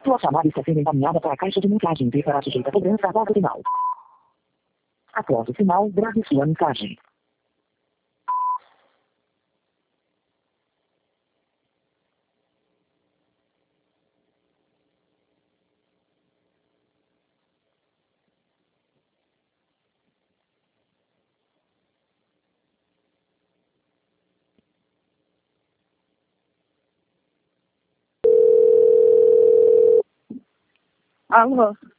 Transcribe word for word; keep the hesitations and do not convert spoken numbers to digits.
Sua chamada está sendo encaminhada para a caixa de mensagem e será sujeita a cobrança após o sinal. Após o sinal, grave sua mensagem. Alô?